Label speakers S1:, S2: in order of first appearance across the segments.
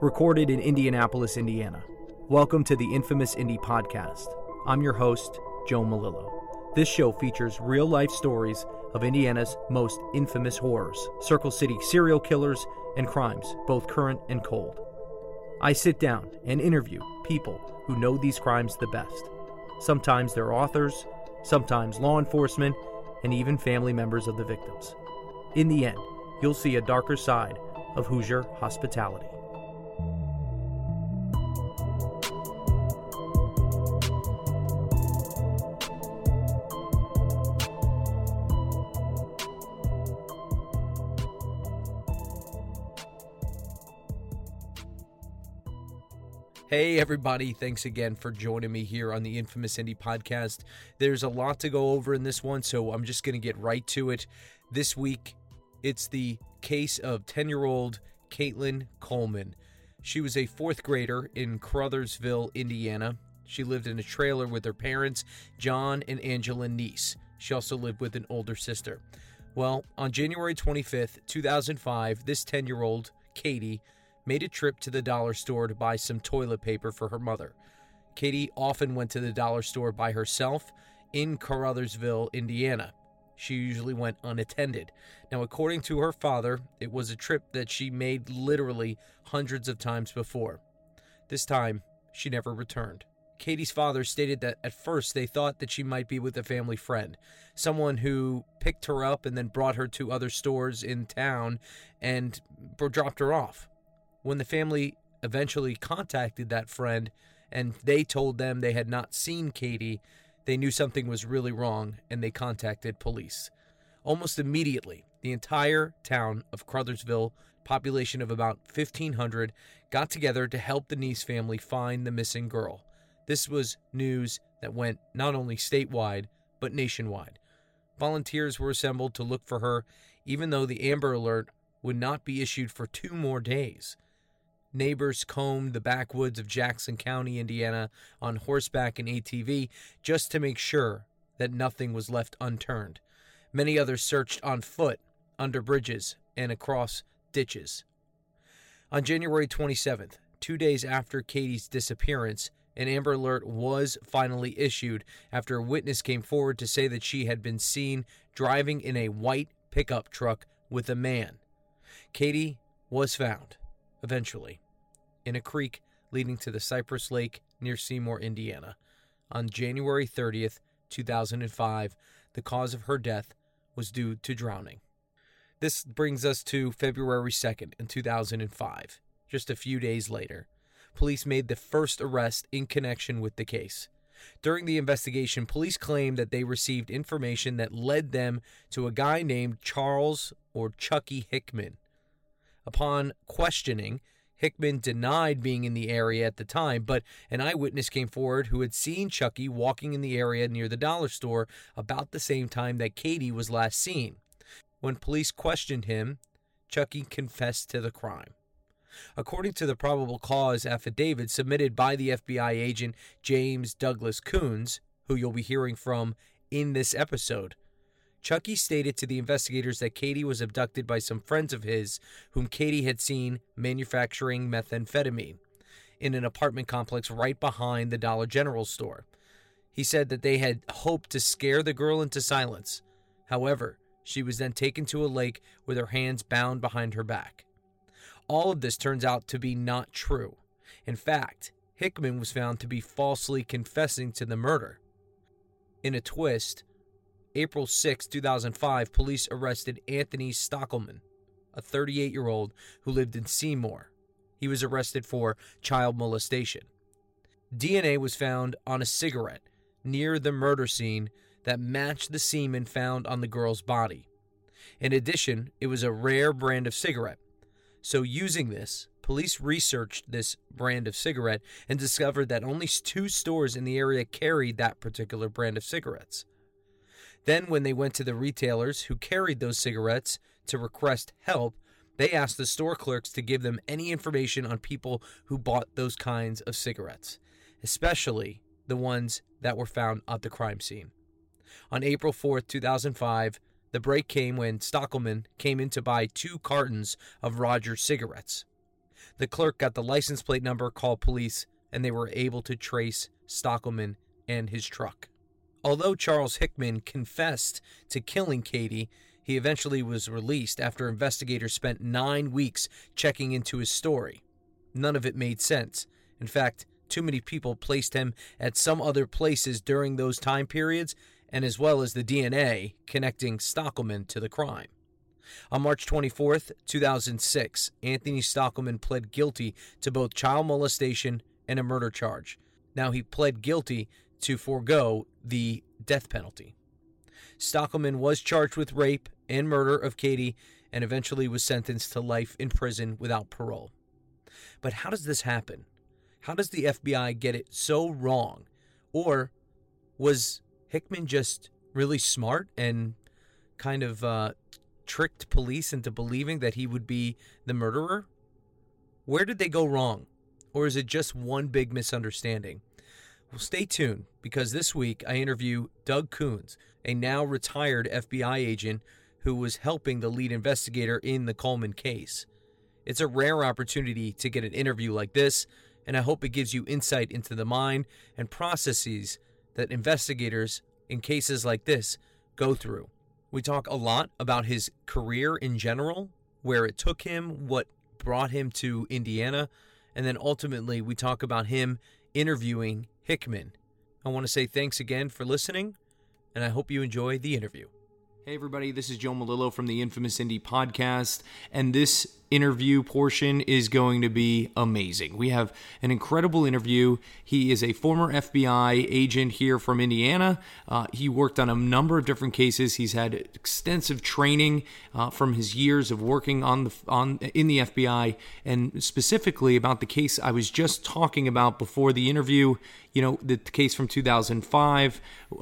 S1: recorded in Indianapolis, Indiana. Welcome to the Infamous Indy Podcast. I'm your host, Joe Malillo. This show features real-life stories of Indiana's most infamous horrors, Circle City serial killers, and crimes, both current and cold. I sit down and interview people who know these crimes the best. Sometimes they're authors, sometimes law enforcement, and even family members of the victims. In the end, you'll see a darker side of Hoosier hospitality. Hey everybody, thanks again for joining me here on the Infamous Indy Podcast. There's a lot to go over in this one, so I'm just going to get right to it. This week, it's the case of 10-year-old Caitlin Coleman. She was a fourth grader in Crothersville, Indiana. She lived in a trailer with her parents, John and Angela Neese. She also lived with an older sister. Well, on January 25th, 2005, this 10-year-old, Katie, made a trip to the dollar store to buy some toilet paper for her mother. Katie often went to the dollar store by herself in Crothersville, Indiana. She usually went unattended. Now, according to her father, it was a trip that she made literally hundreds of times before. This time, she never returned. Katie's father stated that at first they thought that she might be with a family friend, someone who picked her up and then brought her to other stores in town and dropped her off. When the family eventually contacted that friend and they told them they had not seen Katie, they knew something was really wrong and they contacted police. Almost immediately, the entire town of Crothersville, population of about 1,500, got together to help the Neese family find the missing girl. This was news that went not only statewide, but nationwide. Volunteers were assembled to look for her, even though the Amber Alert would not be issued for 2 more days. Neighbors combed the backwoods of Jackson County, Indiana, on horseback and ATV just to make sure that nothing was left unturned. Many others searched on foot, under bridges, and across ditches. On January 27th, 2 days after Katie's disappearance, an Amber Alert was finally issued after a witness came forward to say that she had been seen driving in a white pickup truck with a man. Katie was found, eventually, in a creek leading to the Cypress Lake near Seymour, Indiana. On January 30th, 2005, the cause of her death was due to drowning. This brings us to February 2nd in 2005. Just a few days later, police made the first arrest in connection with the case. During the investigation, police claimed that they received information that led them to a guy named Charles or Chucky Hickman. Upon questioning, Hickman denied being in the area at the time, but an eyewitness came forward who had seen Chucky walking in the area near the dollar store about the same time that Katie was last seen. When police questioned him, Chucky confessed to the crime. According to the probable cause affidavit submitted by the FBI agent James Douglas Coons, who you'll be hearing from in this episode, Chucky stated to the investigators that Katie was abducted by some friends of his whom Katie had seen manufacturing methamphetamine in an apartment complex right behind the Dollar General store. He said that they had hoped to scare the girl into silence. However, she was then taken to a lake with her hands bound behind her back. All of this turns out to be not true. In fact, Hickman was found to be falsely confessing to the murder. In a twist, April 6, 2005, police arrested Anthony Stockelman, a 38-year-old who lived in Seymour. He was arrested for child molestation. DNA was found on a cigarette near the murder scene that matched the semen found on the girl's body. In addition, it was a rare brand of cigarette. So using this, police researched this brand of cigarette and discovered that only 2 stores in the area carried that particular brand of cigarettes. Then when they went to the retailers who carried those cigarettes to request help, they asked the store clerks to give them any information on people who bought those kinds of cigarettes, especially the ones that were found at the crime scene. On April 4th, 2005, the break came when Stockelman came in to buy 2 cartons of Rogers cigarettes. The clerk got the license plate number, called police, and they were able to trace Stockelman and his truck. Although Charles Hickman confessed to killing Katie, he eventually was released after investigators spent 9 weeks checking into his story. None of it made sense. In fact, too many people placed him at some other places during those time periods, and as well as the DNA connecting Stockelman to the crime. On March 24th, 2006, Anthony Stockelman pled guilty to both child molestation and a murder charge. Now, he pled guilty to forego the death penalty. Stockelman was charged with rape and murder of Katie and eventually was sentenced to life in prison without parole. But how does this happen? How does the FBI get it so wrong? Or was Hickman just really smart and kind of tricked police into believing that he would be the murderer? Where did they go wrong? Or is it just one big misunderstanding? Well, stay tuned, because this week I interview Doug Coons, a now retired FBI agent who was helping the lead investigator in the Coleman case. It's a rare opportunity to get an interview like this, and I hope it gives you insight into the mind and processes that investigators in cases like this go through. We talk a lot about his career in general, where it took him, what brought him to Indiana, and then ultimately we talk about him interviewing Hickman. I want to say thanks again for listening, and I hope you enjoy the interview. Hey everybody, this is Joe Malillo from the Infamous Indy Podcast, and this interview portion is going to be amazing. We have an incredible interview. He is a former FBI agent here from Indiana. He worked on a number of different cases. He's had extensive training from his years of working in the FBI, and specifically about the case I was just talking about before the interview. You know, the case from 2005.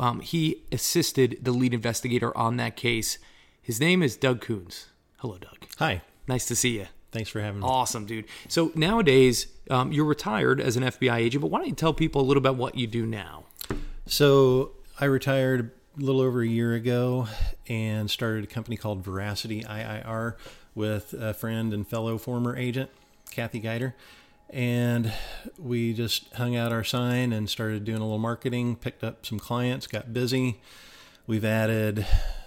S1: He assisted the lead investigator on that case. His name is Doug Coons. Hello, Doug.
S2: Hi.
S1: Nice to see you.
S2: Thanks for having me.
S1: Awesome, dude. So nowadays, you're retired as an FBI agent, but why don't you tell people a little about what you do now?
S2: So I retired a little over a year ago and started a company called Veracity IIR with a friend and fellow former agent, Kathy Geider. And we just hung out our sign and started doing a little marketing, picked up some clients, got busy. We've added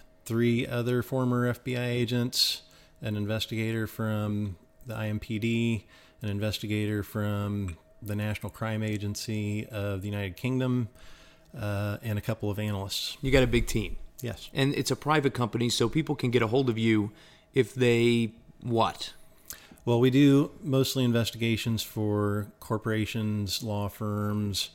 S2: 3 other former FBI agents, an investigator from the IMPD, an investigator from the National Crime Agency of the United Kingdom, and a couple of analysts.
S1: You got a big team.
S2: Yes.
S1: And it's a private company, so people can get a hold of you if they what?
S2: Well, we do mostly investigations for corporations, law firms,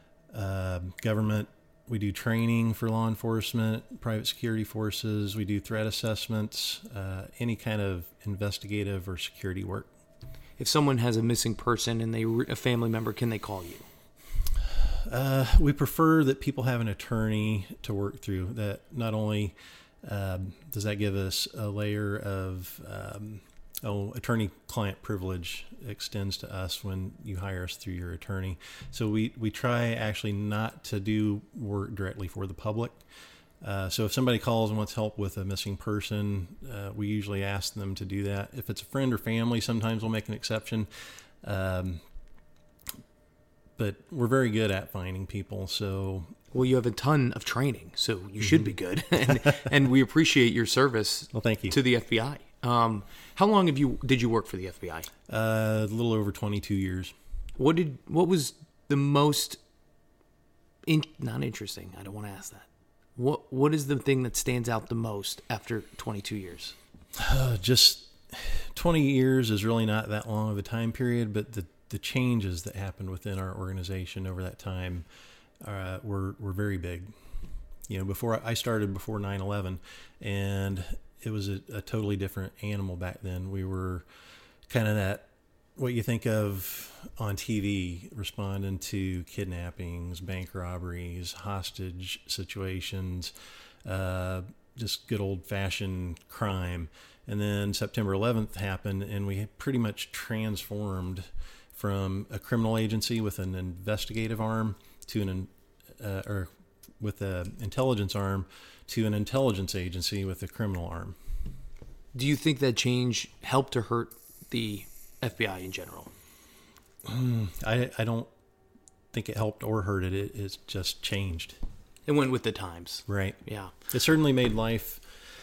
S2: government. We do training for law enforcement, private security forces. We do threat assessments, any kind of investigative or security work.
S1: If someone has a missing person and a family member, can they call you?
S2: We prefer that people have an attorney to work through. That not only does that give us a layer of attorney-client privilege extends to us when you hire us through your attorney. So we try actually not to do work directly for the public. So if somebody calls and wants help with a missing person, we usually ask them to do that. If it's a friend or family, sometimes we'll make an exception. But we're very good at finding people. So,
S1: well, you have a ton of training, so you should be good. and we appreciate your service.
S2: Well, thank you.
S1: To the FBI. How long did you work for the FBI?
S2: A little over 22 years.
S1: What was the most not interesting? I don't want to ask that. What is the thing that stands out the most after 22 years?
S2: Just 20 years is really not that long of a time period, but the changes that happened within our organization over that time were very big. You know, before 9/11, and it was a totally different animal back then. We were kind of that, what you think of on TV, responding to kidnappings, bank robberies, hostage situations, just good old-fashioned crime. And then September 11th happened, and we pretty much transformed from a criminal agency with an investigative arm to with an intelligence arm to an intelligence agency with a criminal arm.
S1: Do you think that change helped or hurt the
S3: FBI in general?
S2: I don't think it helped or hurt it. It's just changed.
S3: It went with the times.
S2: Right.
S3: Yeah.
S2: It certainly made life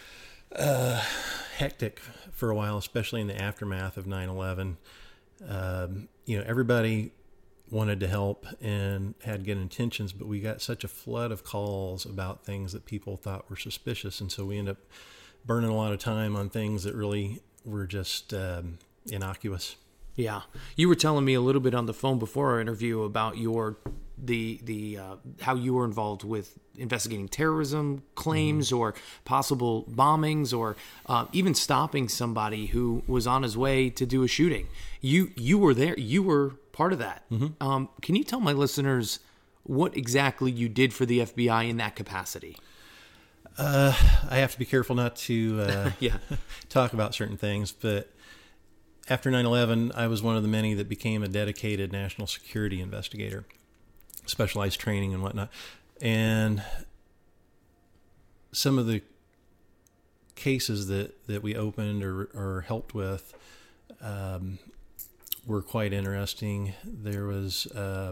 S2: hectic for a while, especially in the aftermath of 9/11. Everybody wanted to help and had good intentions, but we got such a flood of calls about things that people thought were suspicious, and so we ended up burning a lot of time on things that really were just innocuous.
S3: Yeah, you were telling me a little bit on the phone before our interview about your how you were involved with investigating terrorism claims or possible bombings or even stopping somebody who was on his way to do a shooting. You were there. You were part of that. Can you tell my listeners what exactly you did for the FBI in that capacity?
S2: I have to be careful not to talk about certain things, but after 9/11, I was one of the many that became a dedicated national security investigator, specialized training and whatnot. And some of the cases that we opened or helped with were quite interesting. There was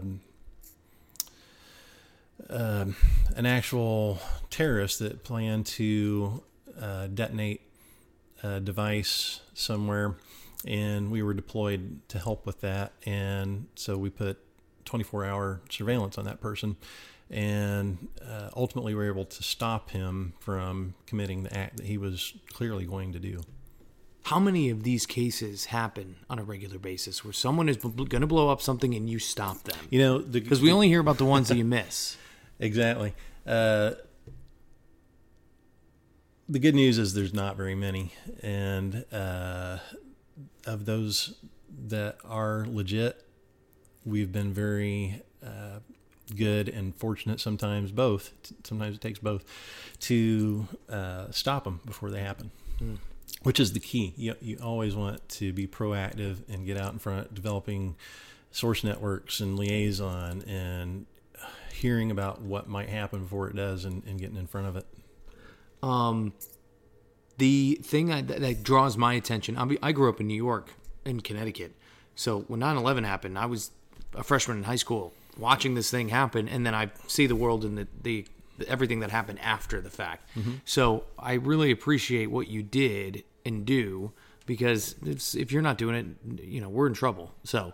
S2: an actual terrorist that planned to detonate a device somewhere, and we were deployed to help with that. And so we put 24-hour surveillance on that person, and ultimately we were able to stop him from committing the act that he was clearly going to do.
S3: How many of these cases happen on a regular basis where someone is going to blow up something and you stop them?
S2: Because
S3: we only hear about the ones that you miss.
S2: Exactly. The good news is there's not very many, and of those that are legit, we've been very good and fortunate, sometimes both. Sometimes it takes both to stop them before they happen, which is the key. You always want to be proactive and get out in front, developing source networks and liaison and hearing about what might happen before it does and getting in front of it.
S3: The thing that draws my attention, I grew up in New York and Connecticut. So when 9/11 happened, I was a freshman in high school watching this thing happen, and then I see the world and the everything that happened after the fact. So I really appreciate what you did and do, because if you're not doing it, we're in trouble. So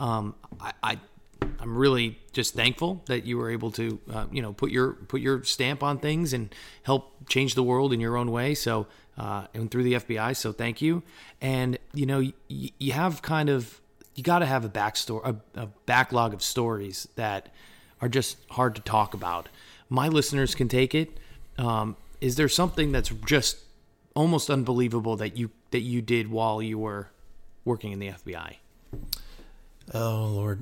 S3: I'm really just thankful that you were able to, put your stamp on things and help change the world in your own way. So, and through the FBI. So thank you. And, you have you got to have a backstory, a backlog of stories that are just hard to talk about. My listeners can take it. Is there something that's just almost unbelievable that you did while you were working in the FBI?
S2: Oh, Lord.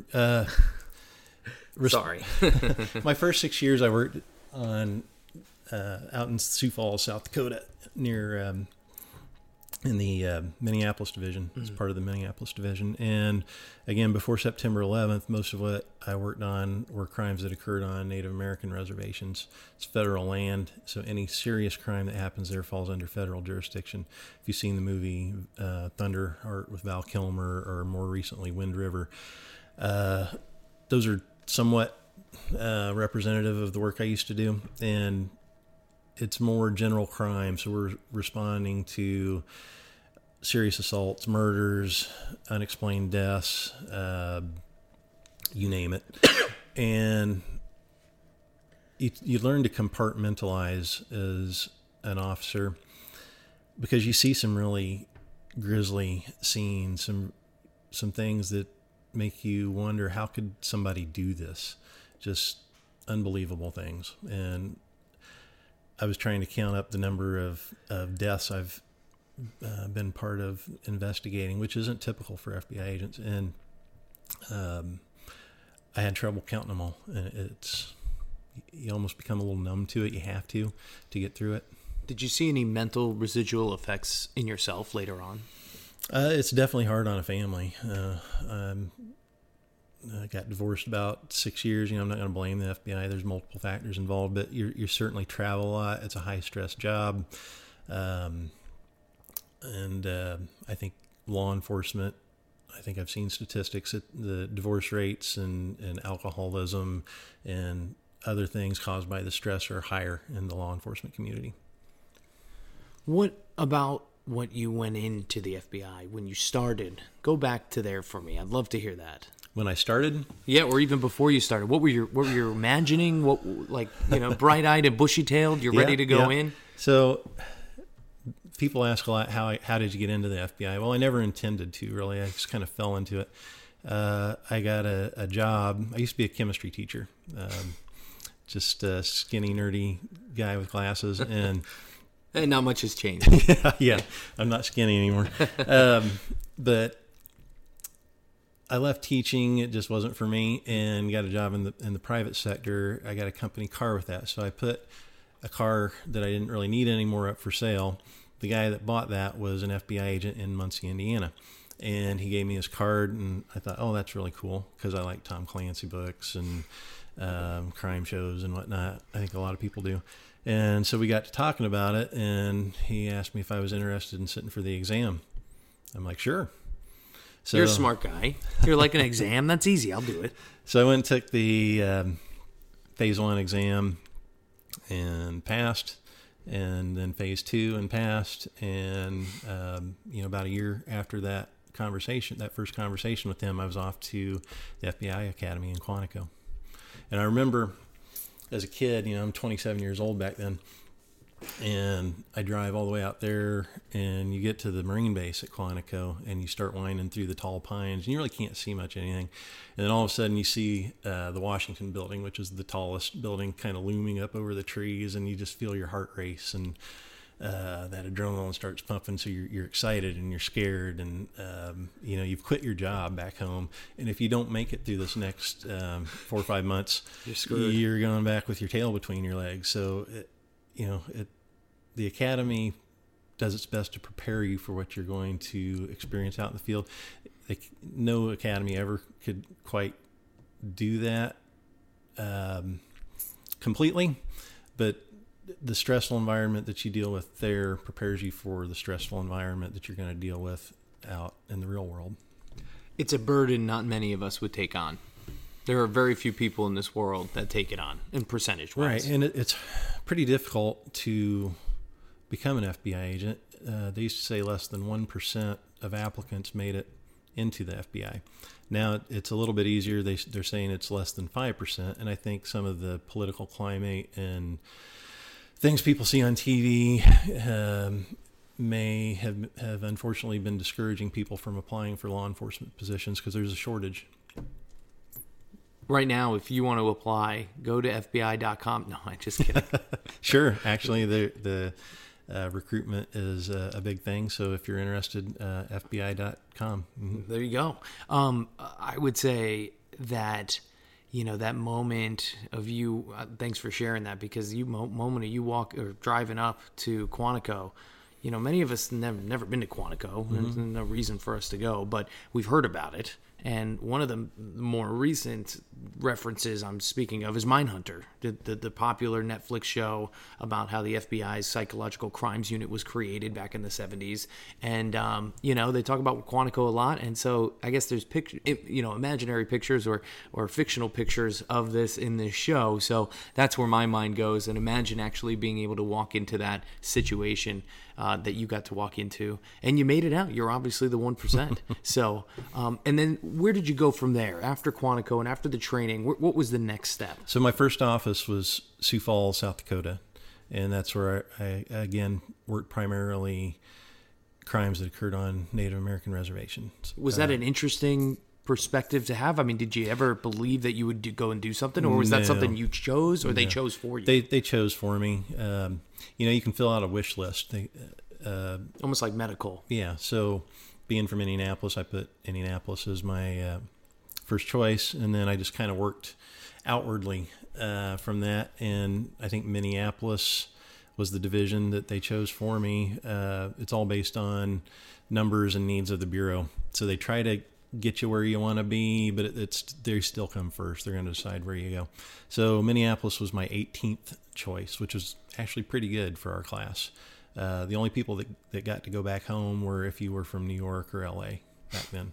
S3: Sorry.
S2: My first 6 years I worked on out in Sioux Falls, South Dakota, near in the Minneapolis division. It's part of the Minneapolis division. And again, before September 11th, most of what I worked on were crimes that occurred on Native American reservations. It's federal land, so any serious crime that happens there falls under federal jurisdiction. If you've seen the movie Thunderheart with Val Kilmer, or more recently Wind River, those are somewhat representative of the work I used to do. And it's more general crime, so we're responding to serious assaults, murders, unexplained deaths, you name it. And you learn to compartmentalize as an officer, because you see some really grisly scenes, some things that make you wonder, how could somebody do this? Just unbelievable things. And I was trying to count up the number of deaths I've been part of investigating, which isn't typical for FBI agents. And I had trouble counting them all. And you almost become a little numb to it. You have to get through it.
S3: Did you see any mental residual effects in yourself later on?
S2: It's definitely hard on a family. I got divorced about 6 years. I'm not going to blame the FBI. There's multiple factors involved, but you certainly travel a lot. It's a high stress job. And I think law enforcement I think I've seen statistics that the divorce rates and alcoholism and other things caused by the stress are higher in the law enforcement community.
S3: What about what you went into the FBI when you started? Go back to there for me. I'd love to hear that.
S2: When I started,
S3: Yeah, or even before you started. What were you imagining? What, like, bright-eyed and bushy-tailed, you're ready to go in?
S2: So people ask a lot, how did you get into the FBI? Well, I never intended to, really. I just kind of fell into it. I got a job. I used to be a chemistry teacher, just a skinny, nerdy guy with glasses. And
S3: not much has changed.
S2: yeah, I'm not skinny anymore. But I left teaching. It just wasn't for me, and got a job in the private sector. I got a company car with that. So I put a car that I didn't really need anymore up for sale. The guy that bought that was an FBI agent in Muncie, Indiana. And he gave me his card, and I thought, oh, that's really cool, because I like Tom Clancy books and crime shows and whatnot. I think a lot of people do. And so we got to talking about it, and he asked me if I was interested in sitting for the exam. I'm like, sure. So,
S3: You're a smart guy. You're like, an exam? That's easy. I'll do it.
S2: So I went and took the phase 1 exam and passed, and then phase 2 and passed. And, about a year after that first conversation with him, I was off to the FBI Academy in Quantico. And I remember as a kid, I'm 27 years old back then, and I drive all the way out there, and you get to the Marine base at Quantico, and you start winding through the tall pines, and you really can't see much anything. And then all of a sudden you see the Washington building, which is the tallest building, kind of looming up over the trees, and you just feel your heart race, and that adrenaline starts pumping. So you're excited and you're scared, and you've quit your job back home, and if you don't make it through this next 4 or 5 months,
S3: you're screwed.
S2: You're going back with your tail between your legs. So the academy does its best to prepare you for what you're going to experience out in the field. No academy ever could quite do that completely, but the stressful environment that you deal with there prepares you for the stressful environment that you're going to deal with out in the real world.
S3: It's a burden not many of us would take on. There are very few people in this world that take it on, in percentage-wise.
S2: Right, and it's pretty difficult to become an FBI agent. They used to say less than 1% of applicants made it into the FBI. Now it's a little bit easier. They're saying it's less than 5%, and I think some of the political climate and things people see on TV may have unfortunately been discouraging people from applying for law enforcement positions because there's a shortage.
S3: Right now, if you want to apply, go to FBI.com. No, I'm just kidding.
S2: Sure. Actually, the recruitment is a big thing. So if you're interested, FBI.com. Mm-hmm.
S3: There you go. I would say that, that moment of you, thanks for sharing that, because moment of you walk or driving up to Quantico, many of us never been to Quantico. Mm-hmm. There's no reason for us to go, but we've heard about it. And one of the more recent references I'm speaking of is Mindhunter, the popular Netflix show about how the FBI's psychological crimes unit was created back in the 70s. And, they talk about Quantico a lot. And so I guess there's imaginary pictures or fictional pictures of this in this show. So that's where my mind goes. And imagine actually being able to walk into that situation that you got to walk into, and you made it out. You're obviously the 1%. So, and then where did you go from there after Quantico and after the training? What was the next step?
S2: So my first office was Sioux Falls, South Dakota, and that's where I again worked primarily crimes that occurred on Native American reservations.
S3: Was that an interesting perspective to have? I mean, did you ever believe that you would go and do something, or was that something you chose, or they chose for you?
S2: They chose for me. You can fill out a wish list.
S3: Almost like medical.
S2: Yeah. So being from Indianapolis, I put Indianapolis as my first choice, and then I just kind of worked outwardly from that. And I think Minneapolis was the division that they chose for me. It's all based on numbers and needs of the Bureau. So they try to get you where you want to be, but they still come first. They're going to decide where you go. So Minneapolis was my 18th choice, which was actually pretty good for our class. The only people that got to go back home were if you were from New York or LA back then.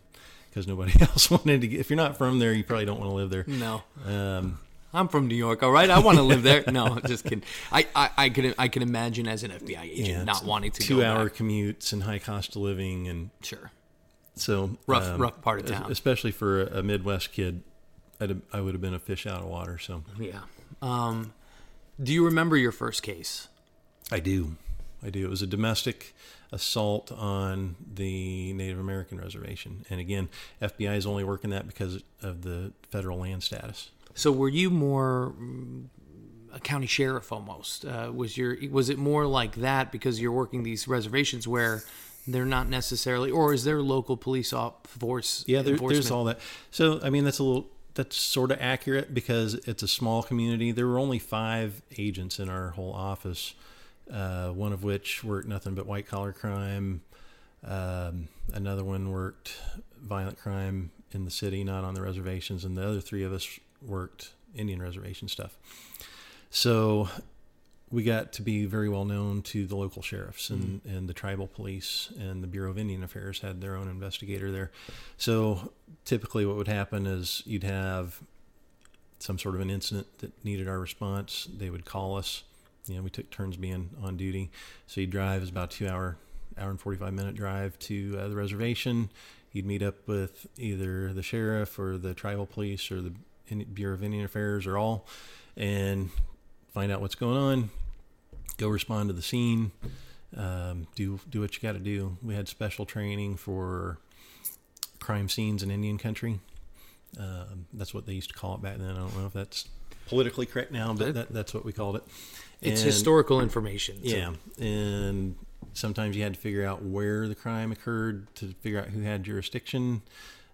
S2: because nobody else wanted to get. If you're not from there, you probably don't want to live there.
S3: No. I'm from New York, all right? I want to live there. No, just kidding. I can imagine as an FBI agent not wanting to
S2: 2-hour commutes and high cost of living. And
S3: sure.
S2: So
S3: rough part of town.
S2: Especially for a Midwest kid, I would have been a fish out of water. So
S3: yeah. Do you remember your first case?
S2: I do. It was a domestic assault on the Native American reservation. And again, FBI is only working that because of the federal land status.
S3: So were you more a county sheriff almost? Was it more like that because you're working these reservations where they're not necessarily, or is there local police force?
S2: Yeah, there's all that. So, I mean, that's sort of accurate because it's a small community. There were only 5 agents in our whole office, one of which worked nothing but white collar crime. Another one worked violent crime in the city, not on the reservations. And the other 3 of us worked Indian reservation stuff. So we got to be very well known to the local sheriffs and the tribal police, and the Bureau of Indian Affairs had their own investigator there. So typically what would happen is you'd have some sort of an incident that needed our response. They would call us. We took turns being on duty. So you'd drive. It's about a 2-hour and 45-minute drive to the reservation. You'd meet up with either the sheriff or the tribal police or the Bureau of Indian Affairs or all, and find out what's going on, go respond to the scene, do what you got to do. We had special training for crime scenes in Indian country. That's what they used to call it back then. I don't know if that's politically correct now, but that's what we called it.
S3: It's historical information.
S2: So. Yeah, and sometimes you had to figure out where the crime occurred to figure out who had jurisdiction.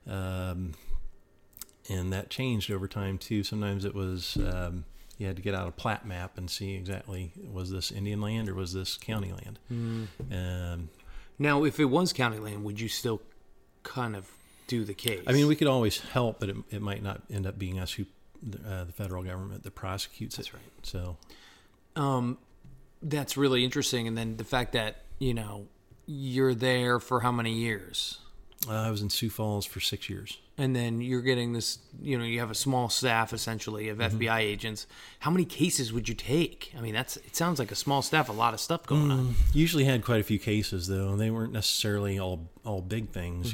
S2: And that changed over time too. Sometimes it was you had to get out a plat map and see exactly, was this Indian land or was this county land?
S3: Now, if it was county land, would you still kind of do the case?
S2: I mean, we could always help, but it might not end up being us who the federal government that prosecutes it.
S3: That's right.
S2: So
S3: that's really interesting. And then the fact that you're there for how many years?
S2: I was in Sioux Falls for 6 years.
S3: And then you're getting this, you have a small staff essentially of FBI agents. How many cases would you take? I mean, it sounds like a small staff, a lot of stuff going on.
S2: Usually had quite a few cases though. They weren't necessarily all big things,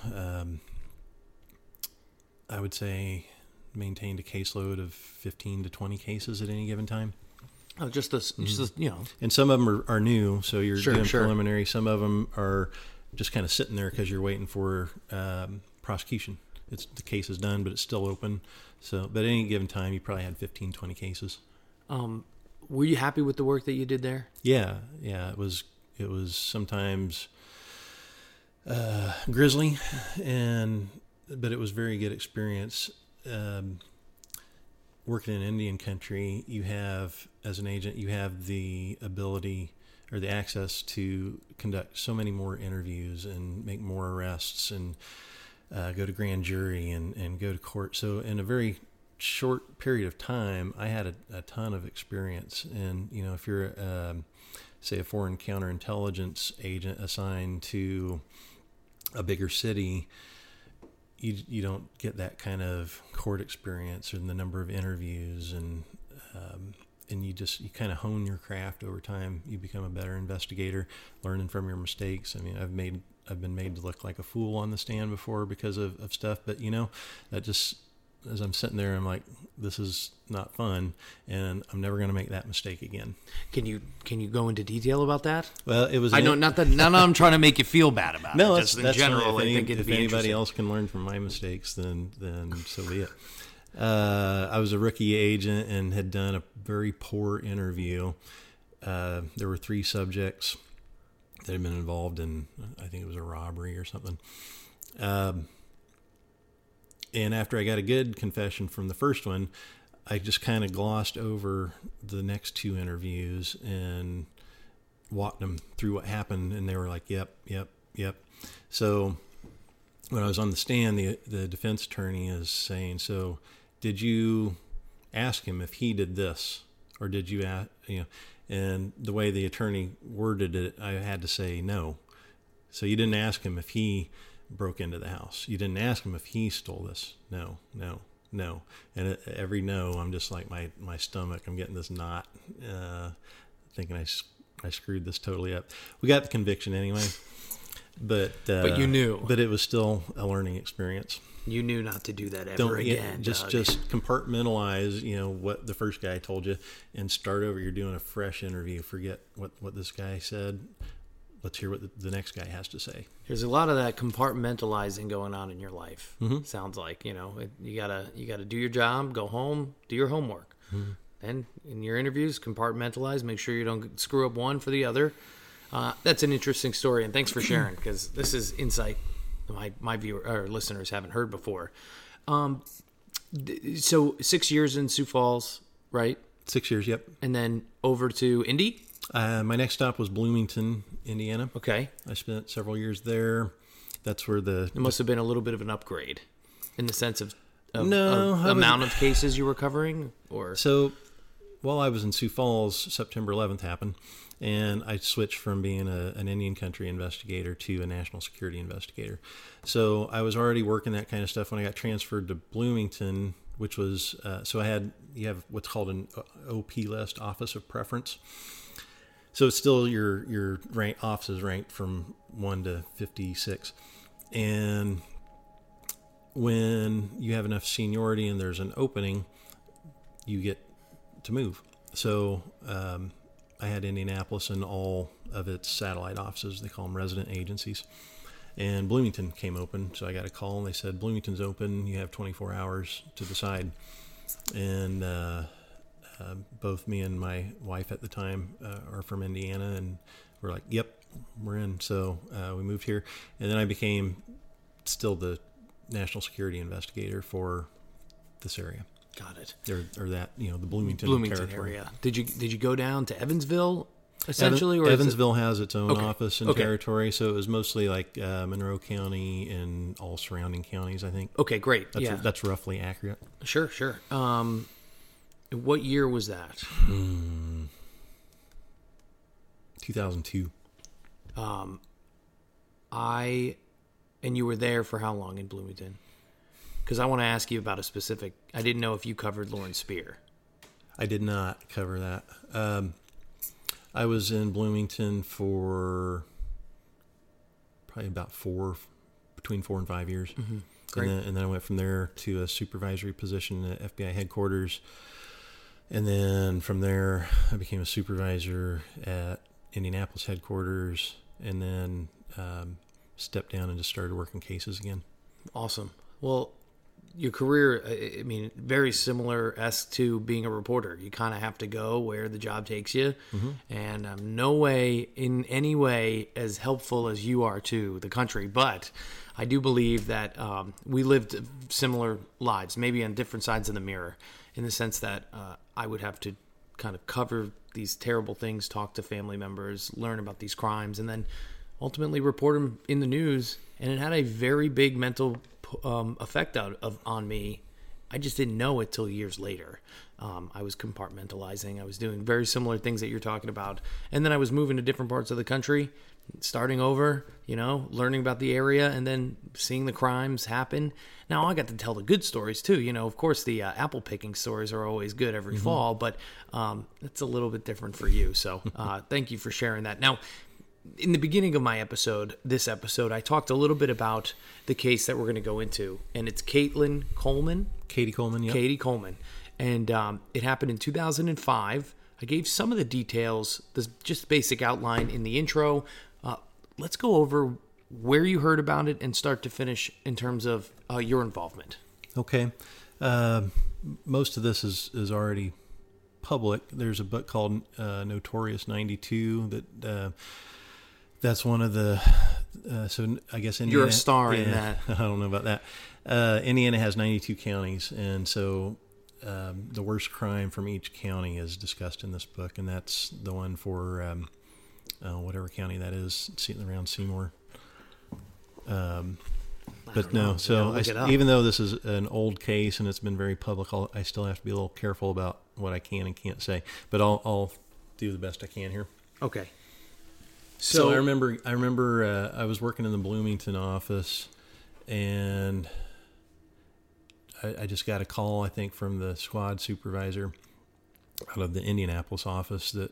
S2: I would say maintained a caseload of 15 to 20 cases at any given time.
S3: Oh, just
S2: And some of them are new, so you're doing
S3: sure.
S2: preliminary. Some of them are just kind of sitting there because you're waiting for prosecution. The case is done, but it's still open. So, but at any given time, you probably had 15, 20 cases.
S3: Were you happy with the work that you did there?
S2: Yeah. It was sometimes grisly, but it was very good experience. Working in Indian country, you have, as an agent, you have the ability or the access to conduct so many more interviews and make more arrests and go to grand jury and go to court. So in a very short period of time, I had a ton of experience. And, if you're, say, a foreign counterintelligence agent assigned to a bigger city, you don't get that kind of court experience and the number of interviews and you kind of hone your craft over time. You become a better investigator, learning from your mistakes. I mean, I've been made to look like a fool on the stand before because of stuff, but that just, as I'm sitting there, I'm like, this is not fun, and I'm never going to make that mistake again.
S3: Can you go into detail about that?
S2: Well, it was.
S3: I know not that I'm trying to make you feel bad about it.
S2: No,
S3: just in general.
S2: If anybody else can learn from my mistakes, then so be it. I was a rookie agent and had done a very poor interview. There were 3 subjects that had been involved in, I think it was a robbery or something. And after I got a good confession from the first one, I just kind of glossed over the next 2 interviews and walked them through what happened. And they were like, yep. So when I was on the stand, the defense attorney is saying, so did you ask him if he did this, or did you ask, and the way the attorney worded it, I had to say no. So you didn't ask him if he broke into the house. You didn't ask him if he stole this. No. And every no, I'm just like my stomach. I'm getting this knot, thinking I screwed this totally up. We got the conviction anyway, but
S3: you knew.
S2: But it was still a learning experience.
S3: You knew not to do that ever again.
S2: Just compartmentalize, what the first guy told you, and start over. You're doing a fresh interview. Forget what this guy said. Let's hear what the next guy has to say.
S3: There's a lot of that compartmentalizing going on in your life. Mm-hmm. Sounds like, you gotta do your job, go home, do your homework. Mm-hmm. And in your interviews, compartmentalize, make sure you don't screw up one for the other. That's an interesting story, and thanks for sharing, because this is insight my viewer or listeners haven't heard before. So 6 years in Sioux Falls, right?
S2: 6 years, yep.
S3: And then over to Indy?
S2: My next stop was Bloomington, Indiana.
S3: Okay.
S2: I spent several years there. That's where
S3: it must have been a little bit of an upgrade in the sense of
S2: no,
S3: amount of cases you were covering, or
S2: so. While I was in Sioux Falls, September 11th happened, and I switched from being an Indian country investigator to a national security investigator. So I was already working that kind of stuff when I got transferred to Bloomington, which was you have what's called an OP list, Office of Preference. So it's still your office is ranked from 1 to 56. And when you have enough seniority and there's an opening, you get to move. So I had Indianapolis and all of its satellite offices. They call them resident agencies. And Bloomington came open. So I got a call and they said, Bloomington's open. You have 24 hours to decide. And both me and my wife at the time are from Indiana, and we're like, yep, we're in. So we moved here, and then I became still the national security investigator for this area.
S3: Got it.
S2: Or that, the Bloomington territory.
S3: Area. Did you go down to Evansville essentially? Or
S2: Evansville has its own office and
S3: Okay.
S2: territory, so it was mostly like Monroe County and all surrounding counties, I think.
S3: Okay, great.
S2: That's roughly accurate.
S3: Sure. What year was that?
S2: 2002.
S3: And you were there for how long in Bloomington? Because I want to ask you about a specific. I didn't know if you covered Lawrence Spear.
S2: I did not cover that. I was in Bloomington for probably about between 4 and 5 years. Mm-hmm.
S3: Great.
S2: And then I went from there to a supervisory position at FBI headquarters. And then from there, I became a supervisor at Indianapolis headquarters, and then stepped down and just started working cases again.
S3: Awesome. Well, your career, I mean, very similar as to being a reporter. You kind of have to go where the job takes you. Mm-hmm. And no way, in any way, as helpful as you are to the country. But I do believe that we lived similar lives, maybe on different sides of the mirror, in the sense that I would have to kind of cover these terrible things, talk to family members, learn about these crimes, and then ultimately report them in the news. And it had a very big mental effect on me. I just didn't know it till years later. I was compartmentalizing. I was doing very similar things that you're talking about. And then I was moving to different parts of the country, starting over, learning about the area, and then seeing the crimes happen. Now, I got to tell the good stories, too. Of course, the apple picking stories are always good every fall, but it's a little bit different for you. So thank you for sharing that. Now, in the beginning of this episode, I talked a little bit about the case that we're going to go into, and it's Katie Coleman.
S2: Yep.
S3: Katie Coleman. And it happened in 2005. I gave some of the details, just basic outline in the intro. Let's go over where you heard about it and start to finish in terms of your involvement.
S2: Okay. Most of this is already public. There's a book called Notorious 92 that's one of the, so I guess Indiana.
S3: You're a star in that.
S2: I don't know about that. Indiana has 92 counties, and so the worst crime from each county is discussed in this book, and that's the one for whatever county that is, around Seymour. But no, so even though this is an old case and it's been very public, I still have to be a little careful about what I can and can't say. But I'll do the best I can here.
S3: Okay.
S2: So I remember I was working in the Bloomington office, and I just got a call, I think, from the squad supervisor out of the Indianapolis office that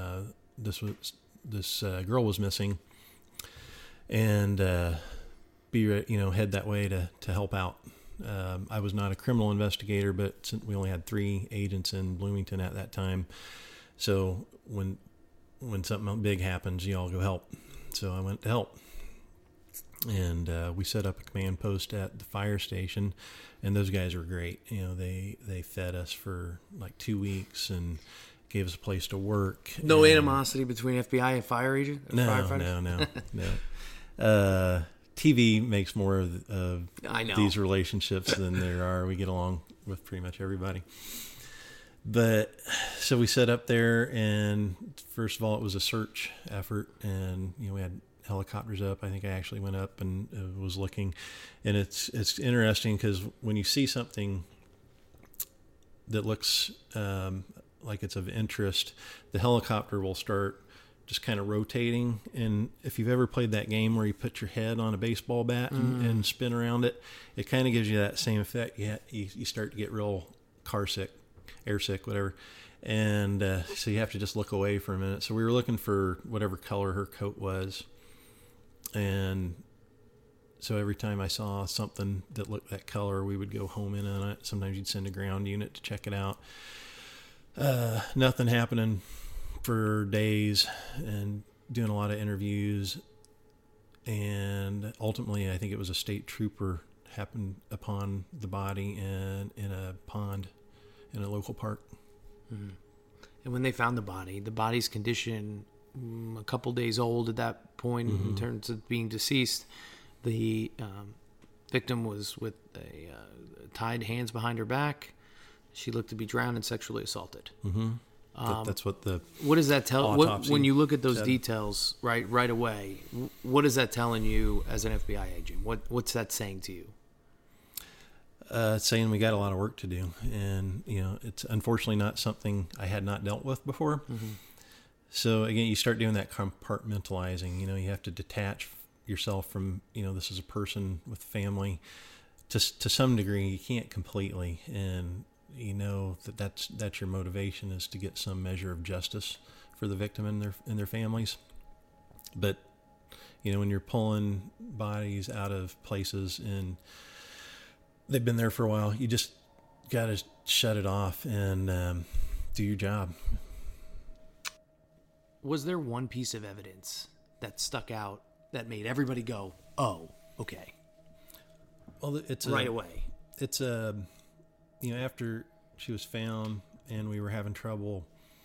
S2: this girl was missing, and head that way to help out. I was not a criminal investigator, but we only had 3 agents in Bloomington at that time. So when something big happens, you all go help. So I went to help. And we set up a command post at the fire station, and those guys were great. They fed us for like 2 weeks and gave us a place to work.
S3: No animosity between FBI and fire agent?
S2: No. TV makes more of
S3: I know.
S2: these relationships than there are. We get along with pretty much everybody. But so we set up there, and first of all, it was a search effort, and we had helicopters up. I think I actually went up and was looking, and it's interesting because when you see something that looks like it's of interest, the helicopter will start just kind of rotating. And if you've ever played that game where you put your head on a baseball bat and spin around it, it kind of gives you that same effect. You start to get real car sick, air sick, whatever. And so you have to just look away for a minute. So we were looking for whatever color her coat was. And so every time I saw something that looked that color, we would go home in on it. Sometimes you'd send a ground unit to check it out. Nothing happening for days, and doing a lot of interviews. And ultimately, I think it was a state trooper happened upon the body in a pond in a local park.
S3: Mm-hmm. And when they found the body's condition, a couple days old at that point in terms of being deceased. The victim was with tied hands behind her back. She looked to be drowned and sexually assaulted.
S2: Mm-hmm. That's what the
S3: what does that tell? When you look at those
S2: said.
S3: Details right away, what is that telling you as an FBI agent? What's that saying to you?
S2: It's saying we got a lot of work to do, and it's unfortunately not something I had not dealt with before. Mm-hmm. So again, you start doing that compartmentalizing. You have to detach yourself from this is a person with family to some degree. You can't completely, and that's your motivation is to get some measure of justice for the victim and their families. But when you're pulling bodies out of places and they've been there for a while, you just got to shut it off and do your job.
S3: Was there one piece of evidence that stuck out that made everybody go, "Oh, okay"?
S2: Well, it's
S3: right away.
S2: It's after she was found and we were having trouble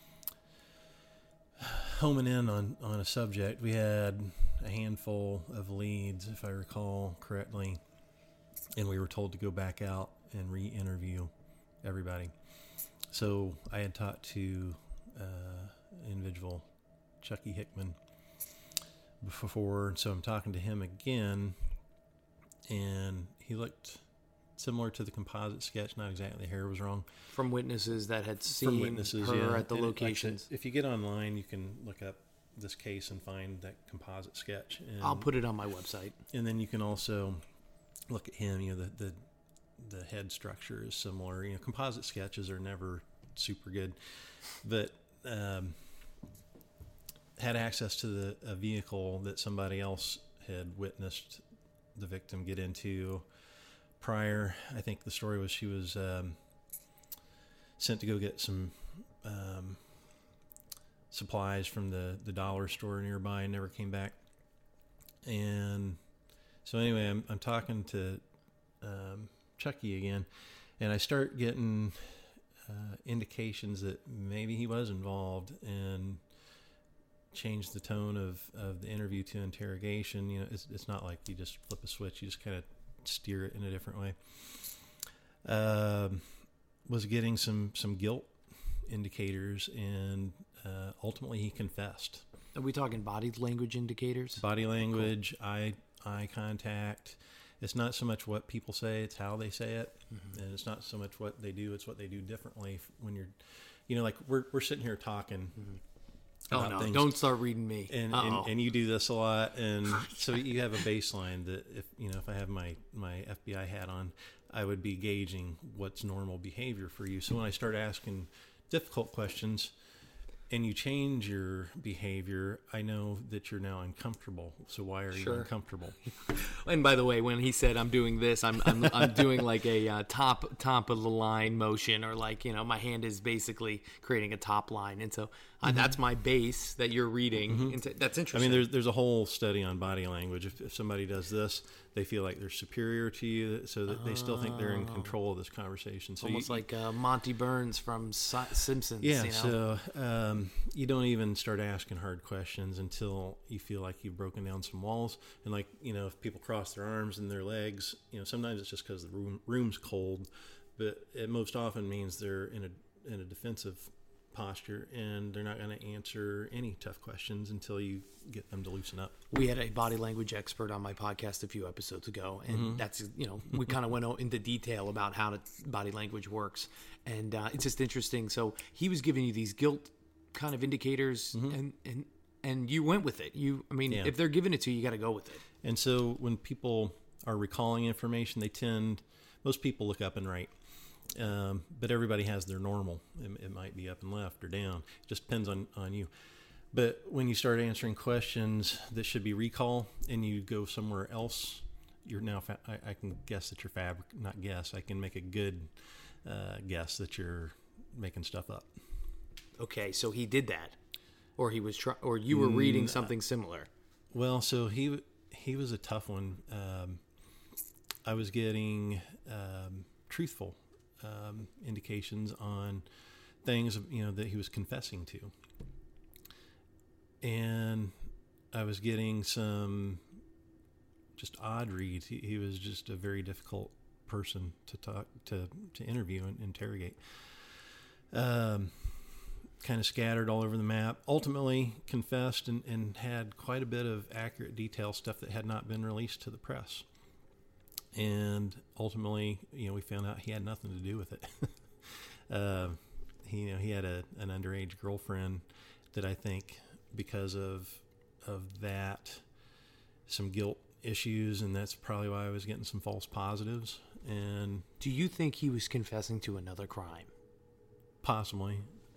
S2: homing in on a subject, we had a handful of leads, if I recall correctly, and we were told to go back out and re-interview everybody. So I had talked to individual Chucky Hickman before, so I'm talking to him again, and he looked similar to the composite sketch. Not exactly, the hair was wrong.
S3: From witnesses that had seen her at the locations.
S2: If you get online, you can look up this case and find that composite sketch. And
S3: I'll put it on my website. And
S2: then you can also look at him. The head structure is similar. Composite sketches are never super good, but had access to a vehicle that somebody else had witnessed the victim get into prior. I think the story was she was sent to go get some supplies from the dollar store nearby and never came back. And so anyway, I'm talking to Chucky again, and I start getting indications that maybe he was involved, and changed the tone of the interview to interrogation. It's not like you just flip a switch, you just kind of steer it in a different way. Was getting some guilt indicators, and ultimately he confessed.
S3: Are we talking body language indicators?
S2: Body language, cool. Eye contact. It's not so much what people say, it's how they say it. Mm-hmm. And it's not so much what they do, it's what they do differently when you're, like we're sitting here talking, mm-hmm.
S3: Oh
S2: about
S3: no!
S2: things.
S3: Don't start reading me.
S2: And you do this a lot, and so you have a baseline that if I have my FBI hat on, I would be gauging what's normal behavior for you. So when I start asking difficult questions, and you change your behavior, I know that you're now uncomfortable. So why are you uncomfortable?
S3: And by the way, when he said I'm doing this, I'm doing like a top of the line motion, or like my hand is basically creating a top line, and so that's my base that you're reading. And that's interesting.
S2: I mean, there's a whole study on body language. If somebody does this, they feel like they're superior to you, so that they still think they're in control of this conversation. So
S3: almost like Monty Burns from Simpsons.
S2: Yeah. So you don't even start asking hard questions until you feel like you've broken down some walls. And like if people cross their arms and their legs, sometimes it's just because the room's cold, but it most often means they're in a defensive posture, and they're not going to answer any tough questions until you get them to loosen up.
S3: We had a body language expert on my podcast a few episodes ago, and that's we kind of went into detail about how body language works, and it's just interesting. So he was giving you these guilt kind of indicators, and you went with it. If they're giving it to you, you got to go with it.
S2: And so when people are recalling information, most people look up and write. But everybody has their normal. It might be up and left or down. It just depends on you. But when you start answering questions that should be recall and you go somewhere else, you're now, I can guess that you're not guess, I can make a good guess that you're making stuff up.
S3: Okay, so he did that. Or he was or you were reading something similar.
S2: Well, so he was a tough one. I was getting truthful indications on things that he was confessing to, and I was getting some just odd reads. He was just a very difficult person to talk to interview and interrogate. Kind of scattered all over the map. Ultimately confessed and had quite a bit of accurate detail, stuff that had not been released to the press. And ultimately, we found out he had nothing to do with it. He had an underage girlfriend that I think because of that, some guilt issues, and that's probably why I was getting some false positives. And
S3: do you think he was confessing to another crime?
S2: Possibly.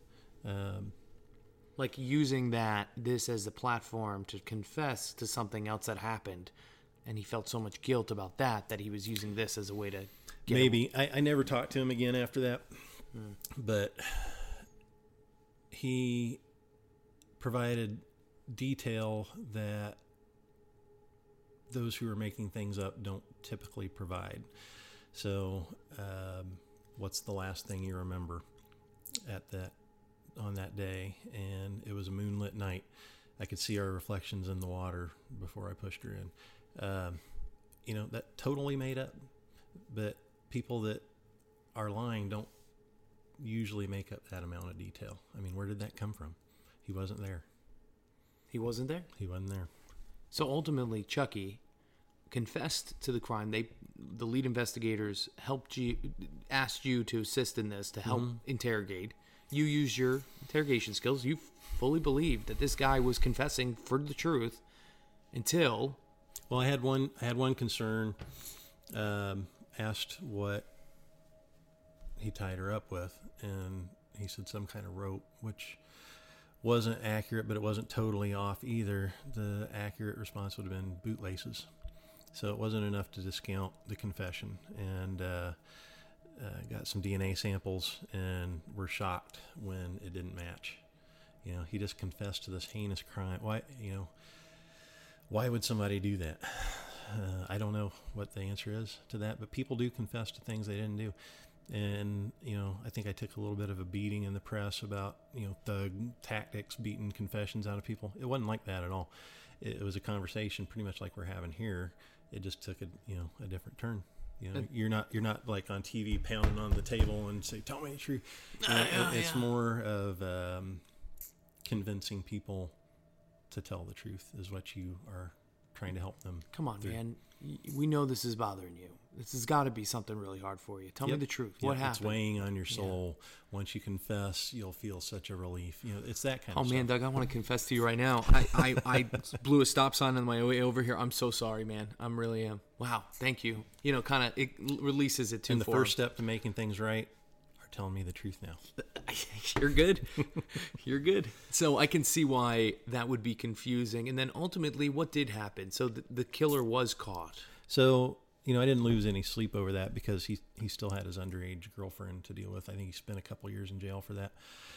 S3: Like using this as a platform to confess to something else that happened, and he felt so much guilt about that he was using this as a way to get
S2: maybe him. I never talked to him again after that, but he provided detail that those who are making things up don't typically provide. So what's the last thing you remember on that day? And it was a moonlit night. I could see our reflections in the water before I pushed her in. That totally made up, but people that are lying don't usually make up that amount of detail. I mean, where did that come from? He wasn't there.
S3: He wasn't there?
S2: He wasn't there.
S3: So ultimately, Chucky confessed to the crime. The lead investigators asked you to assist in this, to help interrogate. You used your interrogation skills. You fully believed that this guy was confessing for the truth until...
S2: Well, I had one concern. Asked what he tied her up with, and he said some kind of rope, which wasn't accurate, but it wasn't totally off either. The accurate response would have been bootlaces. So it wasn't enough to discount the confession, and got some DNA samples, and were shocked when it didn't match. He just confessed to this heinous crime. Why would somebody do that? I don't know what the answer is to that, but people do confess to things they didn't do. And, I think I took a little bit of a beating in the press about, thug tactics, beating confessions out of people. It wasn't like that at all. It was a conversation pretty much like we're having here. It just took a different turn. You're not like on TV pounding on the table and say, tell me the truth. It's more of convincing people to tell the truth is what you are trying to help them.
S3: Come on, man. We know this is bothering you. This has got to be something really hard for you. Tell me the truth. What happened?
S2: It's weighing on your soul. Once you confess, you'll feel such a relief. It's that kind of stuff.
S3: Oh, man, Doug, I want to confess to you right now. I blew a stop sign on my way over here. I'm so sorry, man. I really am. Wow, thank you. Kind of it releases it too.
S2: And the first step to making things right are telling me the truth now.
S3: You're good. You're good. So I can see why that would be confusing. And then ultimately, what did happen? So the killer was caught.
S2: So, I didn't lose any sleep over that because he still had his underage girlfriend to deal with. I think he spent a couple years in jail for that.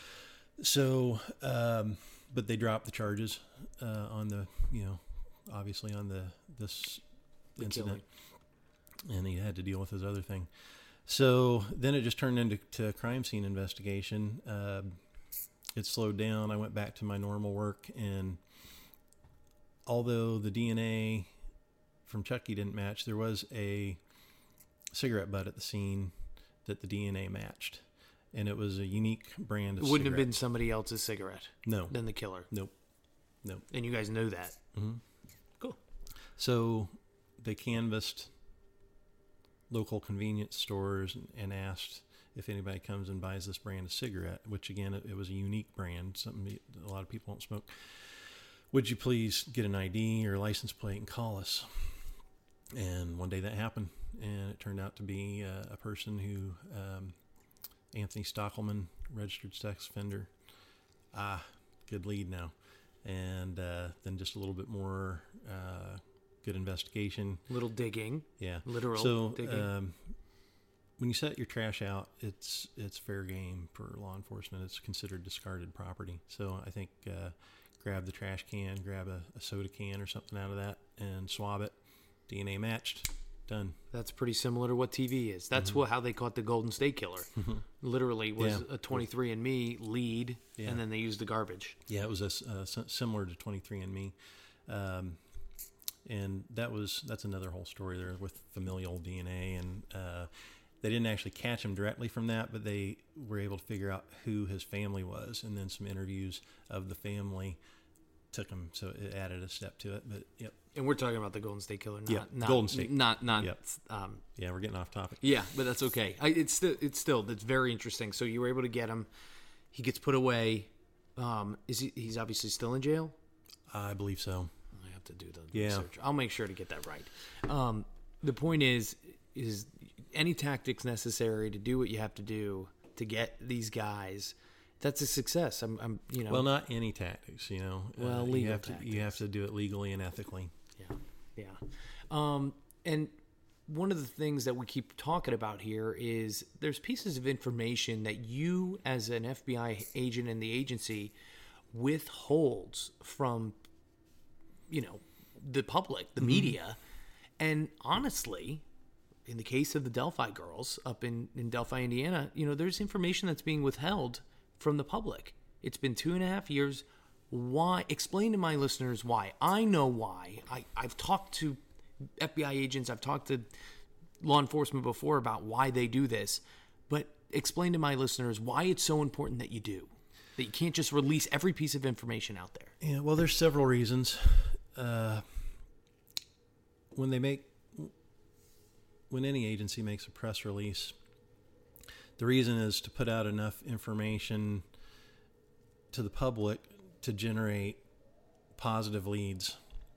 S2: So, but they dropped the charges on the, obviously on this incident. And he had to deal with his other thing. So then it just turned into a crime scene investigation. It slowed down. I went back to my normal work, and although the DNA from Chucky didn't match, there was a cigarette butt at the scene that the DNA matched, and it was a unique brand of cigarette.
S3: It wouldn't have been somebody else's cigarette.
S2: No.
S3: Than the killer.
S2: Nope.
S3: And you guys knew that.
S2: Mm-hmm.
S3: Cool.
S2: So they canvassed local convenience stores and asked if anybody comes and buys this brand of cigarette, which again, it was a unique brand, something a lot of people don't smoke. Would you please get an ID or license plate and call us? And one day that happened, and it turned out to be a person who, Anthony Stockelman, registered sex offender. Good lead now. And then just a little bit more good investigation.
S3: Little digging.
S2: Yeah.
S3: Literal digging.
S2: When you set your trash out, it's fair game for law enforcement. It's considered discarded property. So I think grab the trash can, grab a soda can or something out of that, and swab it. DNA matched. Done.
S3: That's pretty similar to what TV is. That's how they caught the Golden State Killer. Literally was a 23andMe lead, and then they used the garbage.
S2: Yeah, it was similar to 23andMe. And that's another whole story there with familial DNA. And they didn't actually catch him directly from that, but they were able to figure out who his family was. And then some interviews of the family took him, so it added a step to it. But yep.
S3: And we're talking about the Golden State Killer, not
S2: Golden State,
S3: not.
S2: Yep. Yeah, we're getting off topic.
S3: Yeah, but that's okay. It's very interesting. So you were able to get him. He gets put away. He's obviously still in jail?
S2: I believe so.
S3: I have to do the research. I'll make sure to get that right. The point is any tactics necessary to do what you have to do to get these guys. That's a success.
S2: Well, not any tactics,
S3: Well, legal tactics.
S2: You have to do it legally and ethically.
S3: Yeah. And one of the things that we keep talking about here is there's pieces of information that you, as an FBI agent in the agency, withholds from, the public, the media. And honestly, in the case of the Delphi girls up in Delphi, Indiana, there's information that's being withheld from the public. It's been 2.5 years. Why? Explain to my listeners why. I know why. I've talked to FBI agents. I've talked to law enforcement before about why they do this. But explain to my listeners why it's so important that you do. That you can't just release every piece of information out there.
S2: Yeah, well, there's several reasons. When any agency makes a press release, the reason is to put out enough information to the public to generate positive leads.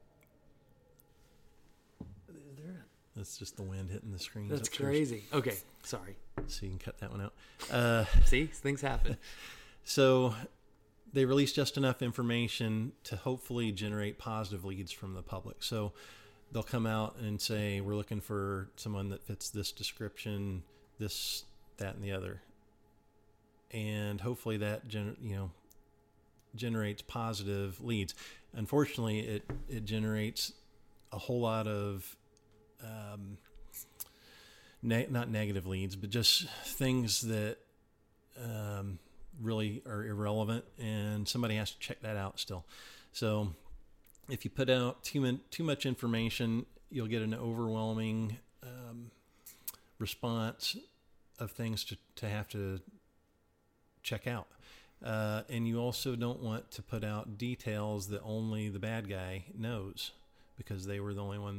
S2: That's just the wind hitting the screen.
S3: That's crazy. Okay, sorry.
S2: So you can cut that one out.
S3: See, things happen.
S2: So they release just enough information to hopefully generate positive leads from the public. So they'll come out and say, we're looking for someone that fits this description, this, that, and the other. And hopefully that generates positive leads. Unfortunately, it generates a whole lot of not negative leads, but just things that really are irrelevant, and somebody has to check that out still. So if you put out too much information, you'll get an overwhelming response of things to have to check out. And you also don't want to put out details that only the bad guy knows, because they were the only one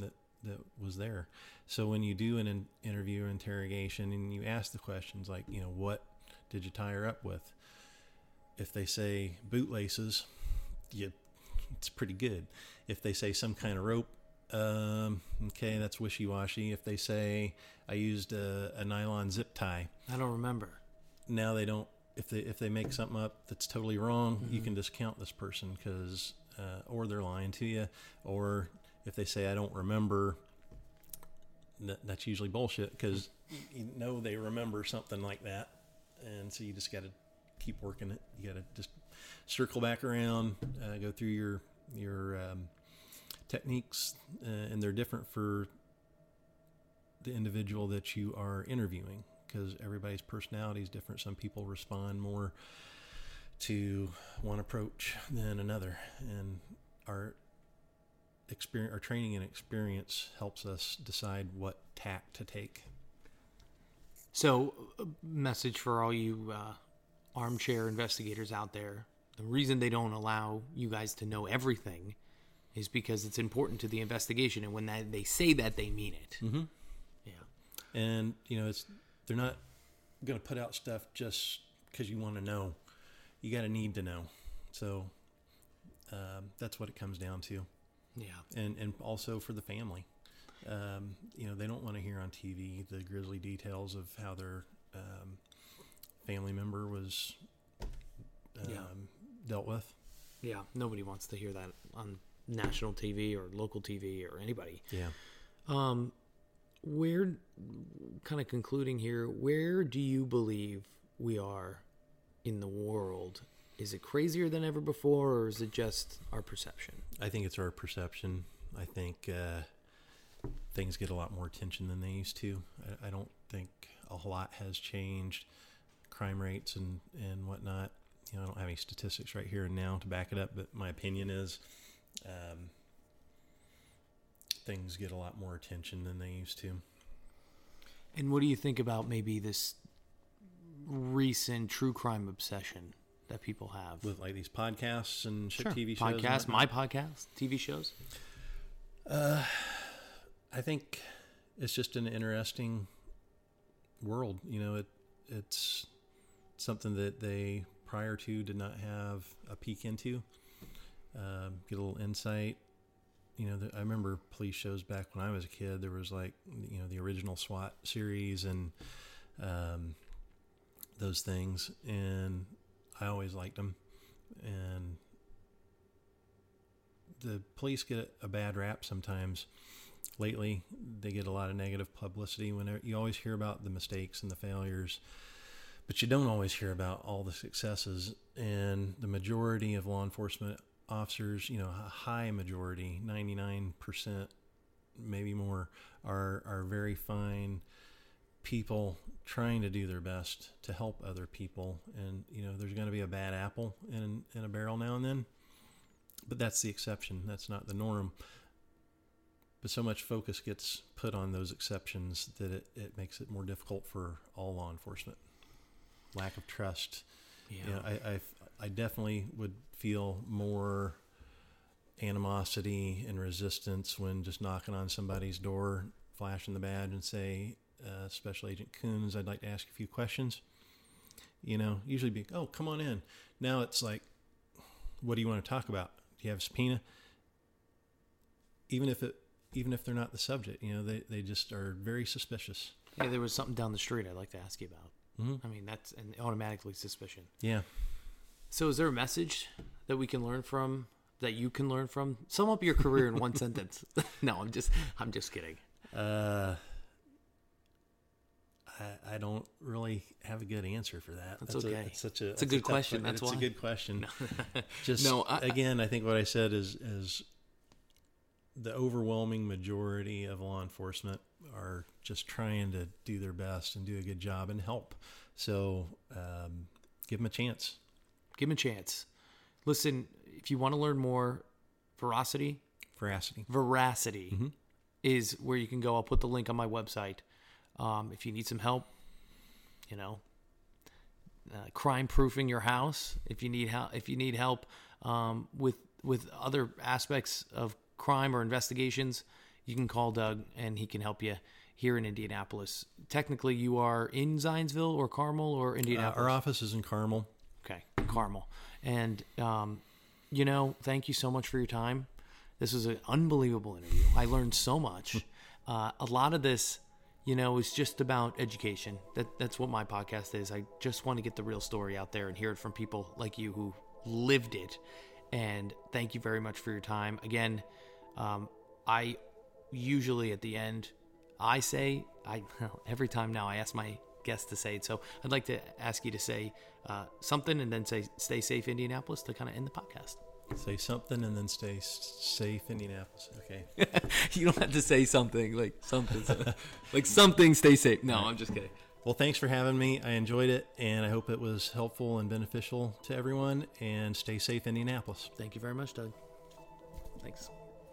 S2: was there. So when you do an interview or interrogation and you ask the questions like, what did you tie her up with? If they say bootlaces, it's pretty good. If they say some kind of rope, okay, that's wishy-washy. If they say I used a nylon zip tie,
S3: I don't remember.
S2: Now they don't. If they make something up that's totally wrong, you can discount this person because, or they're lying to you, or if they say I don't remember, that's usually bullshit because they remember something like that, and so you just got to keep working it. You got to just circle back around, go through your techniques, and they're different for the individual that you are interviewing because everybody's personality is different. Some people respond more to one approach than another, and our training and experience helps us decide what tack to take.
S3: So, a message for all you armchair investigators out there: the reason they don't allow you guys to know everything is because it's important to the investigation, and when they say that, they mean it.
S2: Mm-hmm.
S3: Yeah,
S2: and they're not going to put out stuff just because you want to know. You got to need to know. So that's what it comes down to.
S3: Yeah,
S2: and also for the family. They don't want to hear on TV the grisly details of how their family member was dealt with.
S3: Yeah, nobody wants to hear that on national TV or local TV or anybody.
S2: Yeah.
S3: Where, kind of concluding here, where do you believe we are in the world? Is it crazier than ever before, or is it just our perception?
S2: I think it's our perception. I think things get a lot more attention than they used to. I don't think a lot has changed. Crime rates and whatnot. I don't have any statistics right here and now to back it up, but my opinion is things get a lot more attention than they used to.
S3: And what do you think about maybe this recent true crime obsession that people have?
S2: With like these podcasts and shit,
S3: Sure.
S2: TV shows?
S3: Podcasts, my podcast, TV shows?
S2: I think it's just an interesting world. It's something that they prior to did not have a peek into. Get a little insight. I remember police shows back when I was a kid. There was like, the original SWAT series and those things, and I always liked them. And the police get a bad rap sometimes. Lately, they get a lot of negative publicity. Whenever you always hear about the mistakes and the failures, but you don't always hear about all the successes. And the majority of law enforcement officers, a high majority, 99%, maybe more, are very fine people trying to do their best to help other people. And there's going to be a bad apple in a barrel now and then, but that's the exception. That's not the norm. But so much focus gets put on those exceptions that it makes it more difficult for all law enforcement. Lack of trust.
S3: Yeah.
S2: I definitely would feel more animosity and resistance when just knocking on somebody's door, flashing the badge and say, Special Agent Coons, I'd like to ask a few questions. Usually be, oh, come on in. Now it's like, what do you want to talk about? Do you have a subpoena? Even if they're not the subject, they just are very suspicious.
S3: Yeah, there was something down the street I'd like to ask you about.
S2: Mm-hmm.
S3: I mean, that's an automatically suspicion.
S2: Yeah.
S3: So is there a message that we can learn from, that you can learn from? Sum up your career in one sentence. No, I'm just kidding.
S2: I don't really have a good answer for that.
S3: That's okay.
S2: It's a good
S3: question. That's why.
S2: It's a good question.
S3: No.
S2: Again, I think what I said is the overwhelming majority of law enforcement are just trying to do their best and do a good job and help. So give them a chance.
S3: Give them a chance. Listen, if you want to learn more, Veracity
S2: Mm-hmm.
S3: is where you can go. I'll put the link on my website. If you need some help, crime proofing your house. If you need help with other aspects of crime or investigations, you can call Doug and he can help you here in Indianapolis. Technically, you are in Zionsville or Carmel or Indianapolis?
S2: Our office is in Carmel.
S3: Okay, Carmel. And, thank you so much for your time. This was an unbelievable interview. I learned so much. A lot of this, is just about education. That's what my podcast is. I just want to get the real story out there and hear it from people like you who lived it. And thank you very much for your time. Again, I usually at the end, every time now I ask my guests to say it. So I'd like to ask you to say something and then say, stay safe, Indianapolis, to kind of end the podcast.
S2: Say something and then stay safe, Indianapolis. Okay.
S3: You don't have to say something like something, stay safe. No, I'm just kidding.
S2: Well, thanks for having me. I enjoyed it, and I hope it was helpful and beneficial to everyone. And stay safe, Indianapolis.
S3: Thank you very much, Doug. Thanks.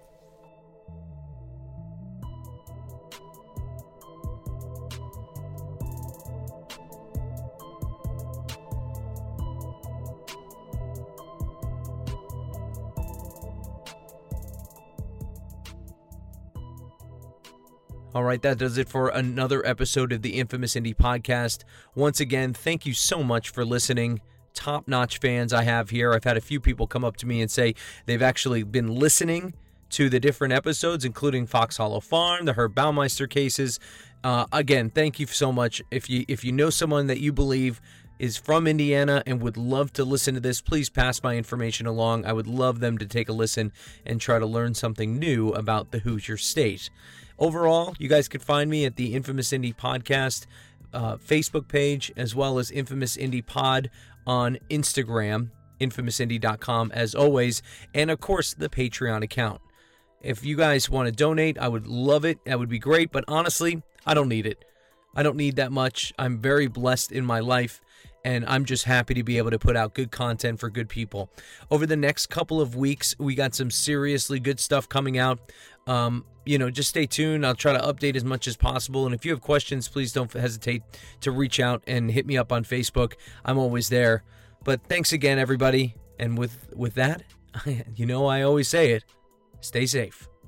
S1: All right, that does it for another episode of the Infamous Indy Podcast. Once again, thank you so much for listening. Top-notch fans I have here. I've had a few people come up to me and say they've actually been listening to the different episodes, including Fox Hollow Farm, the Herb Baumeister cases. Again, thank you so much. If you know someone that you believe is from Indiana and would love to listen to this, please pass my information along. I would love them to take a listen and try to learn something new about the Hoosier State. Overall, you guys can find me at the Infamous Indy Podcast Facebook page, as well as Infamous Indy Pod on Instagram, infamousindy.com as always, and of course the Patreon account. If you guys want to donate, I would love it. That would be great, but honestly, I don't need it. I don't need that much. I'm very blessed in my life, and I'm just happy to be able to put out good content for good people. Over the next couple of weeks, we got some seriously good stuff coming out. Just stay tuned. I'll try to update as much as possible. And if you have questions, please don't hesitate to reach out and hit me up on Facebook. I'm always there. But thanks again, everybody. And with that, I always say it, stay safe.